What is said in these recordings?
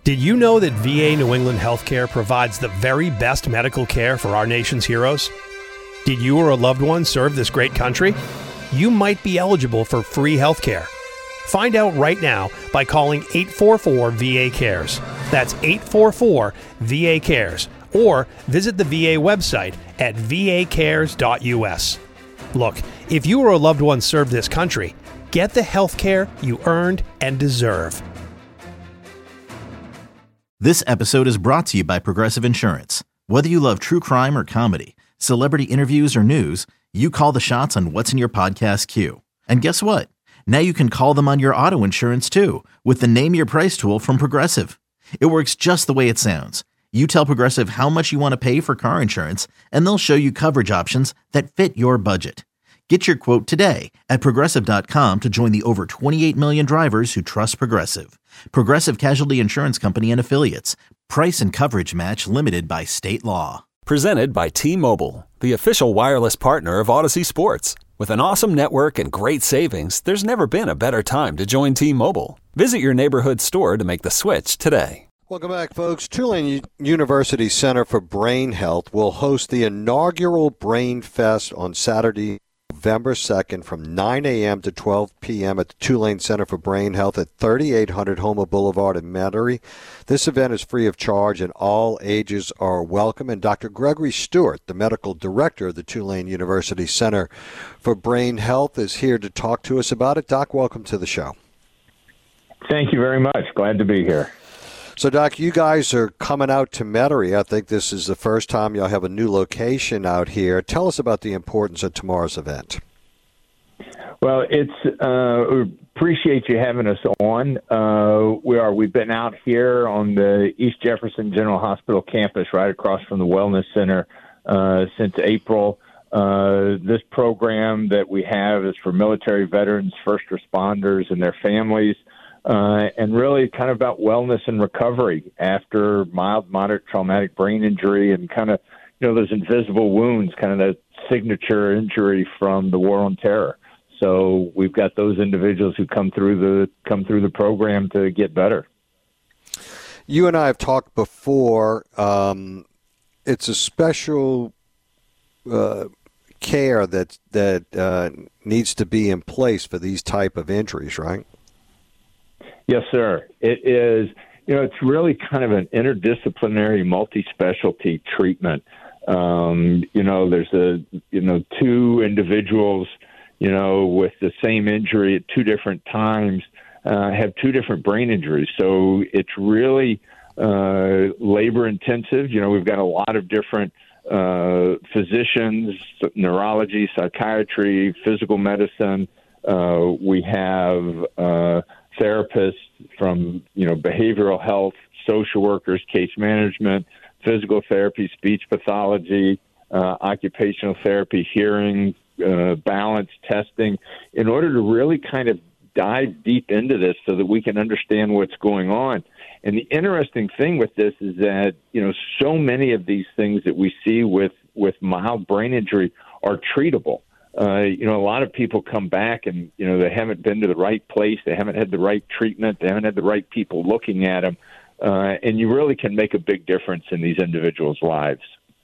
Did you know that VA New England Healthcare provides the very best medical care for our nation's heroes? Did you or a loved one serve this great country? You might be eligible for free healthcare. Find out right now by calling 844-VA-CARES. That's 844-VA-CARES. Or visit the VA website at vacares.us. Look, if you or a loved one served this country, get the health care you earned and deserve. This episode is brought to you by Progressive Insurance. Whether you love true crime or comedy, celebrity interviews or news, you call the shots on what's in your podcast queue. And guess what? Now you can call them on your auto insurance too with the Name Your Price tool from Progressive. It works just the way it sounds. You tell Progressive how much you want to pay for car insurance, and they'll show you coverage options that fit your budget. Get your quote today at Progressive.com to join the over 28 million drivers who trust Progressive. Progressive Casualty Insurance Company and Affiliates. Price and coverage match limited by state law. Presented by T-Mobile, the official wireless partner of Odyssey Sports. With an awesome network and great savings, there's never been a better time to join T-Mobile. Visit your neighborhood store to make the switch today. Welcome back, folks. Tulane University Center for Brain Health will host the inaugural Brain Fest on Saturday, November 2nd from 9 a.m. to 12 p.m. at the Tulane Center for Brain Health at 3800 Houma Boulevard in Metairie. This event is free of charge and all ages are welcome. And Dr. Gregory Stewart, the medical director of the Tulane University Center for Brain Health, is here to talk to us about it. Doc, welcome to the show. Thank you very much. Glad to be here. So, Doc, you guys are coming out to Metairie. I think this is the first time you'll have a new location out here. Tell us about the importance of tomorrow's event. Well, we appreciate you having us on. We've been out here on the East Jefferson General Hospital campus right across from the Wellness Center since April. This program that we have is for military veterans, first responders, and their families. And really kind of about wellness and recovery after mild, moderate traumatic brain injury and kind of, those invisible wounds, kind of that signature injury from the war on terror. So we've got those individuals who come through the program to get better. You and I have talked before. It's a special care that needs to be in place for these type of injuries, right? Yes, sir. It is, it's really kind of an interdisciplinary, multi-specialty treatment. There's two individuals, with the same injury at two different times, have two different brain injuries. So it's really labor intensive. We've got a lot of different physicians, neurology, psychiatry, physical medicine. We have therapists from, behavioral health, social workers, case management, physical therapy, speech pathology, occupational therapy, hearing, balance testing, in order to really kind of dive deep into this so that we can understand what's going on. And the interesting thing with this is that, so many of these things that we see with mild brain injury are treatable. A lot of people come back and, they haven't been to the right place. They haven't had the right treatment. They haven't had the right people looking at them. And you really can make a big difference in these individuals' lives.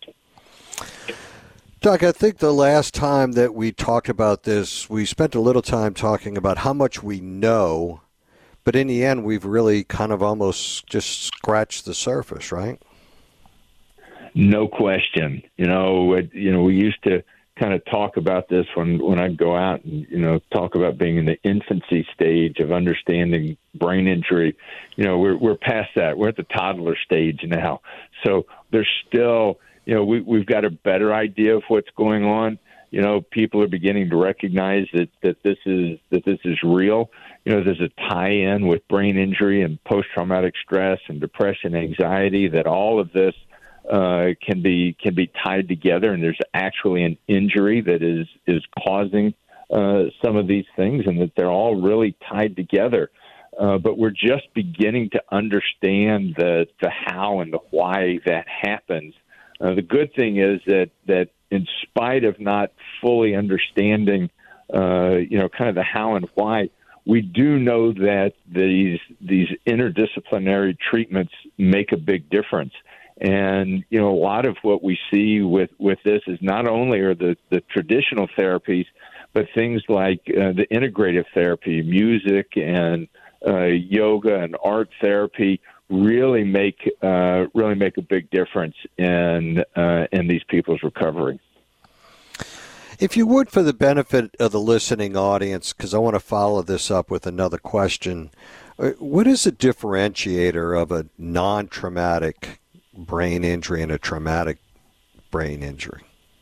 Doc, I think the last time that we talked about this, we spent a little time talking about how much we know, but in the end, we've really kind of almost just scratched the surface, right? No question. We used to kind of talk about this when I'd go out and, talk about being in the infancy stage of understanding brain injury. We're past that. We're at the toddler stage now. So there's still, we've got a better idea of what's going on. People are beginning to recognize that this is real. There's a tie-in with brain injury and post-traumatic stress and depression, anxiety, that all of this can be tied together, and there's actually an injury that is causing some of these things, and that they're all really tied together. But we're just beginning to understand the how and the why that happens. The good thing is that in spite of not fully understanding, kind of the how and why, we do know that these interdisciplinary treatments make a big difference. And, a lot of what we see with this is not only are the traditional therapies, but things like the integrative therapy, music and yoga and art therapy really make a big difference in these people's recovery. If you would, for the benefit of the listening audience, because I want to follow this up with another question, what is a differentiator of a non-traumatic brain injury and a traumatic brain injury?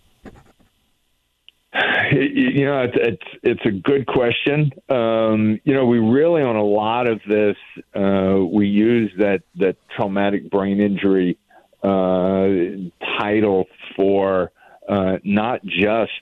It's a good question. We really, on a lot of this, we use that traumatic brain injury title for not just,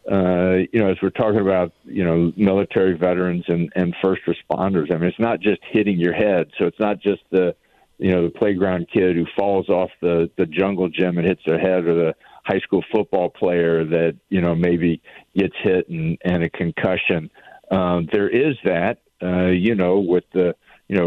as we're talking about, military veterans and first responders. I mean, it's not just hitting your head. So it's not just the playground kid who falls off the jungle gym and hits their head, or the high school football player that, maybe gets hit and a concussion. There is that, with the,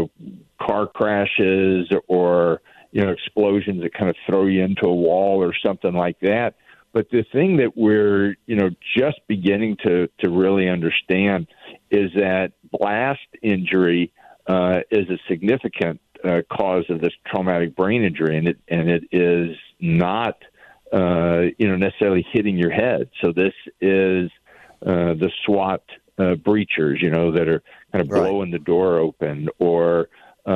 car crashes or, explosions that kind of throw you into a wall or something like that. But the thing that we're, just beginning to really understand is that blast injury is a significant cause of this traumatic brain injury, and it is not necessarily hitting your head. So this is the SWAT breachers, that are kind of blowing the door open, or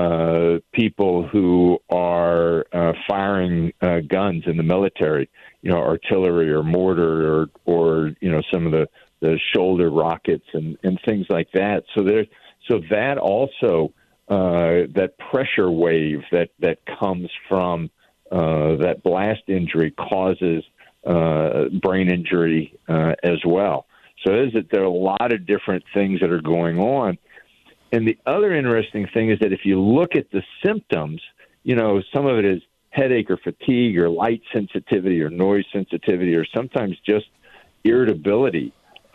people who are firing guns in the military, artillery or mortar, or some of the shoulder rockets and things like that. So that also that pressure wave that comes from that blast injury causes brain injury as well. So there are a lot of different things that are going on. And the other interesting thing is that if you look at the symptoms, some of it is headache or fatigue or light sensitivity or noise sensitivity, or sometimes just irritability.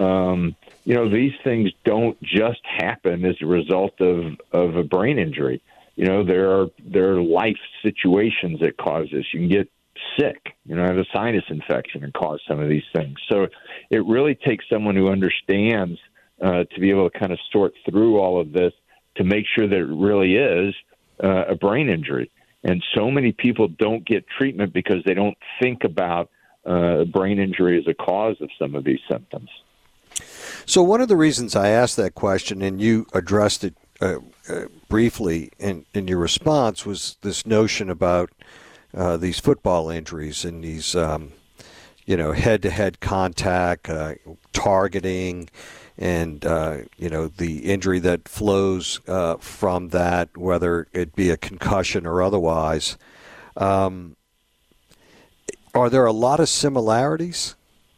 These things don't just happen as a result of a brain injury. There are life situations that cause this. You can get sick, have a sinus infection and cause some of these things. So it really takes someone who understands to be able to kind of sort through all of this to make sure that it really is a brain injury. And so many people don't get treatment because they don't think about brain injury as a cause of some of these symptoms. So one of the reasons I asked that question, and you addressed it briefly in your response, was this notion about these football injuries and these, head-to-head contact, targeting, and, the injury that flows from that, whether it be a concussion or otherwise. Are there a lot of similarities?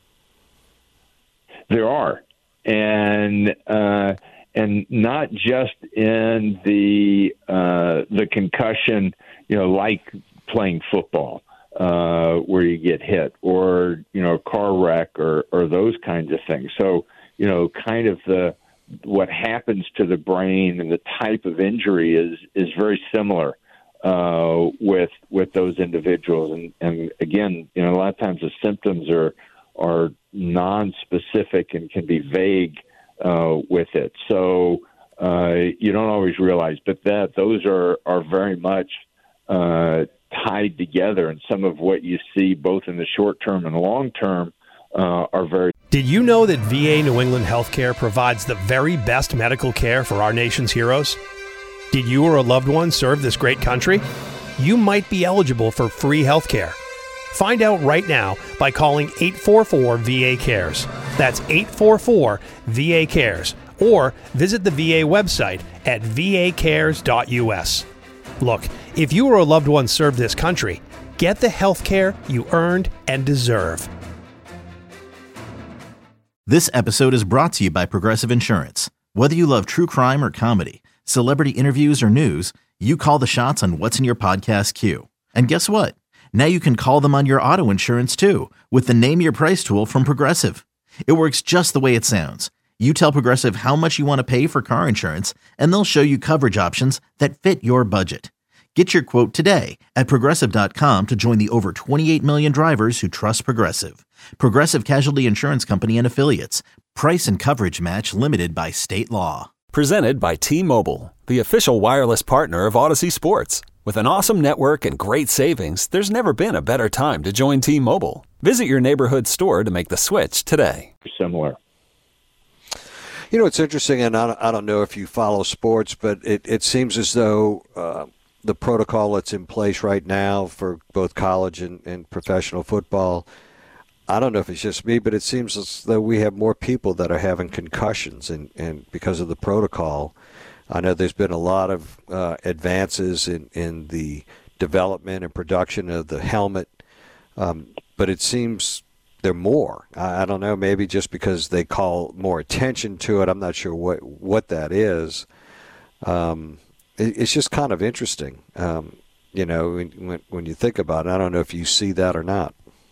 There are. And not just in the concussion, like playing football, where you get hit, or a car wreck, or those kinds of things. So kind of what happens to the brain and the type of injury is very similar with those individuals. And again, a lot of times the symptoms are non-specific and can be vague with it. So you don't always realize, but those are very much tied together. And some of what you see both in the short term and long term are very. Did you know that VA New England Healthcare provides the very best medical care for our nation's heroes? Did you or a loved one serve this great country? You might be eligible for free healthcare. Find out right now by calling 844-VA-CARES. That's 844-VA-CARES. Or visit the VA website at vacares.us. Look, if you or a loved one served this country, get the health care you earned and deserve. This episode is brought to you by Progressive Insurance. Whether you love true crime or comedy, celebrity interviews or news, you call the shots on what's in your podcast queue. And guess what? Now you can call them on your auto insurance too with the Name Your Price tool from Progressive. It works just the way it sounds. You tell Progressive how much you want to pay for car insurance, and they'll show you coverage options that fit your budget. Get your quote today at Progressive.com to join the over 28 million drivers who trust Progressive. Progressive Casualty Insurance Company and Affiliates. Price and coverage match limited by state law. Presented by T-Mobile, the official wireless partner of Odyssey Sports. With an awesome network and great savings, there's never been a better time to join T-Mobile. Visit your neighborhood store to make the switch today. Similar. You know, it's interesting, and I don't know if you follow sports, but it seems as though the protocol that's in place right now for both college and professional football, I don't know if it's just me, but it seems as though we have more people that are having concussions and because of the protocol. I know there's been a lot of advances in the development and production of the helmet, but it seems there are more. I don't know, maybe just because they call more attention to it. I'm not sure what that is. It's just kind of interesting, you know, when you think about it. I don't know if you see that or not.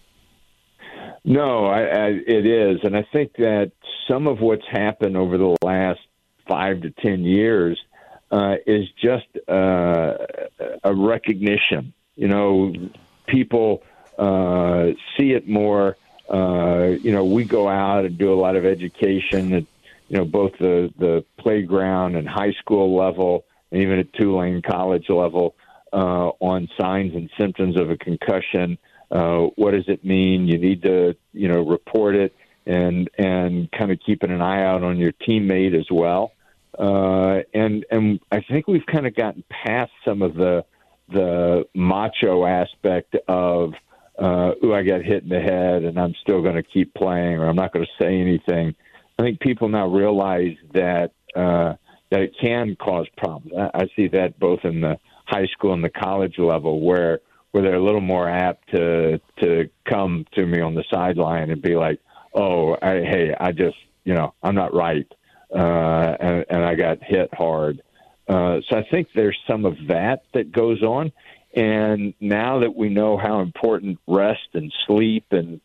No, it is. And I think that some of what's happened over the last 5 to 10 years is just a recognition. You know, people see it more. You know, we go out and do a lot of education at, you know, both the playground and high school level, and even at Tulane College level, on signs and symptoms of a concussion. What does it mean? You need to, you know, report it and kind of keeping an eye out on your teammate as well. And I think we've kind of gotten past some of the macho aspect of, I got hit in the head and I'm still going to keep playing, or I'm not going to say anything. I think people now realize that it can cause problems. I see that both in the high school and the college level where they're a little more apt to come to me on the sideline and be like, I just, you know, I'm not right. And I got hit hard. So I think there's some of that goes on. And now that we know how important rest and sleep and,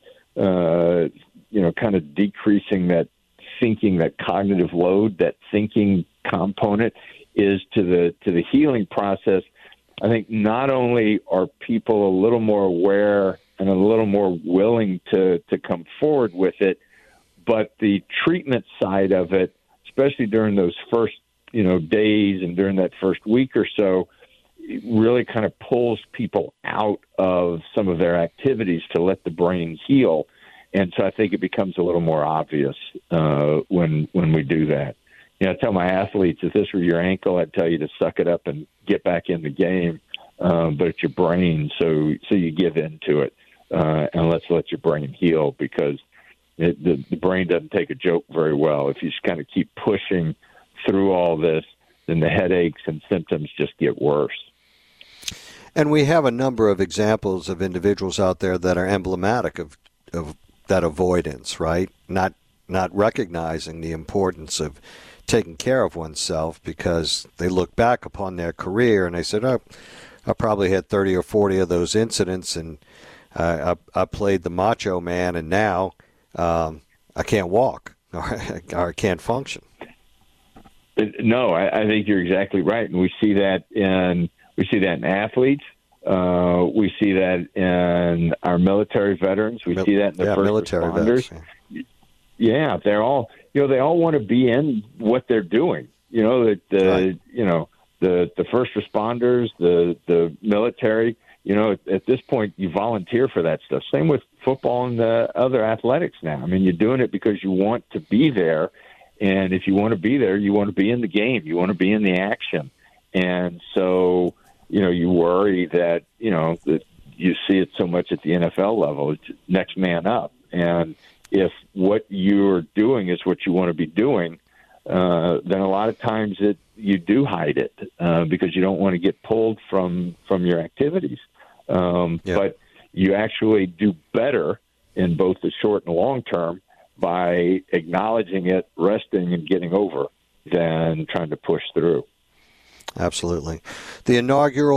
you know, kind of decreasing that thinking, that cognitive load, that thinking component is to the healing process, I think not only are people a little more aware and a little more willing to come forward with it, but the treatment side of it, especially during those first, you know, days and during that first week or so, it really kind of pulls people out of some of their activities to let the brain heal. And so I think it becomes a little more obvious when we do that. You know, I tell my athletes, if this were your ankle, I'd tell you to suck it up and get back in the game. But it's your brain, so you give in to it, and let's let your brain heal, because the brain doesn't take a joke very well. If you just kind of keep pushing through all this, then the headaches and symptoms just get worse. And we have a number of examples of individuals out there that are emblematic of that avoidance, right? Not recognizing the importance of taking care of oneself, because they look back upon their career and they said, I probably had 30 or 40 of those incidents, and I played the macho man, and now I can't walk or I can't function. No, I think you're exactly right, and we see that in athletes. We see that in our military veterans. We see that in the first military responders. Vets, yeah, they're all, you know, they all want to be in what they're doing. You know, that you know, the first responders, the military. You know, at this point, you volunteer for that stuff. Same with football and the other athletics now. I mean, you're doing it because you want to be there, and if you want to be there, you want to be in the game. You want to be in the action, and so, you know, you worry that, you know, that you see it so much at the NFL level. It's next man up, and if what you're doing is what you want to be doing, then a lot of times you do hide it because you don't want to get pulled from your activities. But you actually do better in both the short and long term by acknowledging it, resting, and getting over than trying to push through. Absolutely. The inaugural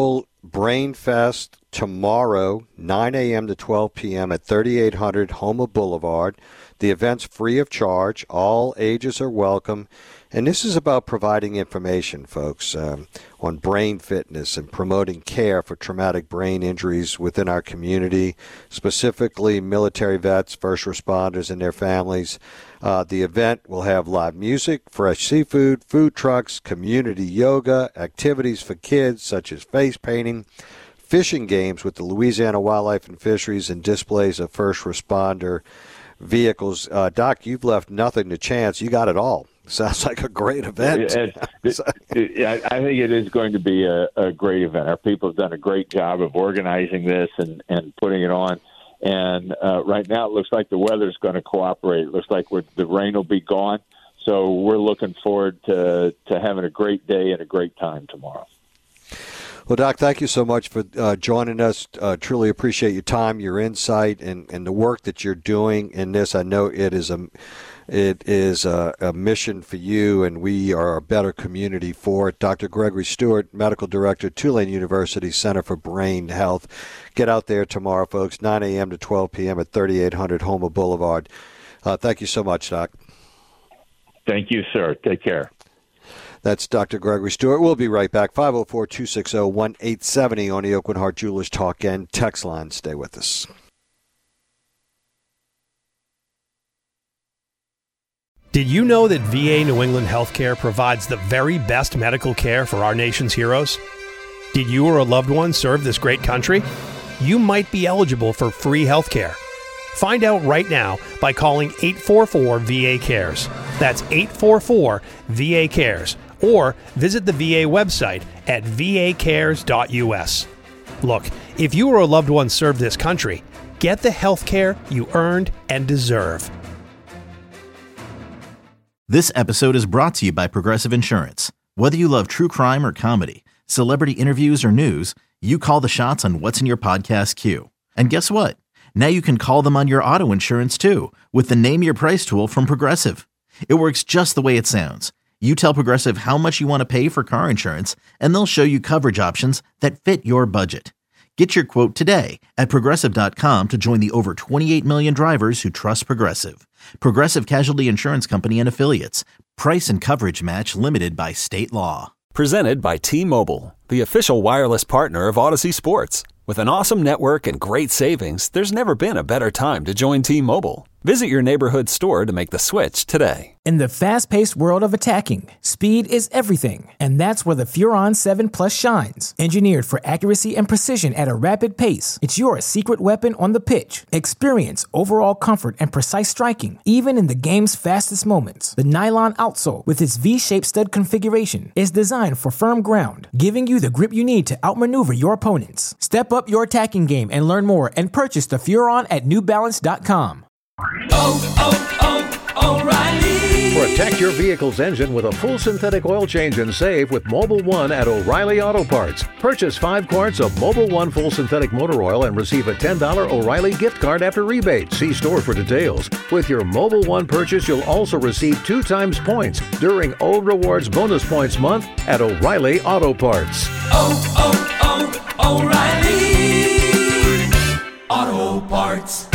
Brainfest tomorrow, 9 a.m. to 12 p.m. at 3800 Houma Boulevard. The event's free of charge. All ages are welcome. And this is about providing information, folks, on brain fitness and promoting care for traumatic brain injuries within our community, specifically military vets, first responders, and their families. The event will have live music, fresh seafood, food trucks, community yoga, activities for kids such as face painting, fishing games with the Louisiana Wildlife and Fisheries, and displays of first responder vehicles. Doc, you've left nothing to chance. You got it all. Sounds like a great event. I think it is going to be a great event. Our people have done a great job of organizing this and putting it on. And right now it looks like the weather's going to cooperate. It looks like the rain will be gone. So we're looking forward to having a great day and a great time tomorrow. Well, Doc, thank you so much for joining us. Truly appreciate your time, your insight, and the work that you're doing in this. I know it is a mission for you, and we are a better community for it. Dr. Gregory Stewart, Medical Director, Tulane University Center for Brain Health. Get out there tomorrow, folks, 9 a.m. to 12 p.m. at 3800 Houma Boulevard. Thank you so much, Doc. Thank you, sir. Take care. That's Dr. Gregory Stewart. We'll be right back. 504-260-1870 on the Oakland Heart Jewelers Talk and text line. Stay with us. Did you know that VA New England Healthcare provides the very best medical care for our nation's heroes? Did you or a loved one serve this great country? You might be eligible for free healthcare. Find out right now by calling 844-VA-CARES. That's 844-VA-CARES. Or visit the VA website at vacares.us. Look, if you or a loved one served this country, get the health care you earned and deserve. This episode is brought to you by Progressive Insurance. Whether you love true crime or comedy, celebrity interviews or news, you call the shots on what's in your podcast queue. And guess what? Now you can call them on your auto insurance too with the Name Your Price tool from Progressive. It works just the way it sounds. You tell Progressive how much you want to pay for car insurance, and they'll show you coverage options that fit your budget. Get your quote today at Progressive.com to join the over 28 million drivers who trust Progressive. Progressive Casualty Insurance Company and Affiliates. Price and coverage match limited by state law. Presented by T-Mobile, the official wireless partner of Odyssey Sports. With an awesome network and great savings, there's never been a better time to join T-Mobile. Visit your neighborhood store to make the switch today. In the fast-paced world of attacking, speed is everything, and that's where the Furon 7 Plus shines. Engineered for accuracy and precision at a rapid pace, it's your secret weapon on the pitch. Experience overall comfort and precise striking, even in the game's fastest moments. The nylon outsole, with its V-shaped stud configuration, is designed for firm ground, giving you the grip you need to outmaneuver your opponents. Step up your attacking game and learn more and purchase the Furon at NewBalance.com. O'Reilly. Protect your vehicle's engine with a full synthetic oil change and save with Mobil 1 at O'Reilly Auto Parts. Purchase 5 quarts of Mobil 1 full synthetic motor oil and receive a $10 O'Reilly gift card after rebate. See store for details. With your Mobil 1 purchase, you'll also receive 2 times points during Old Rewards Bonus Points Month at O'Reilly Auto Parts. O'Reilly Auto Parts.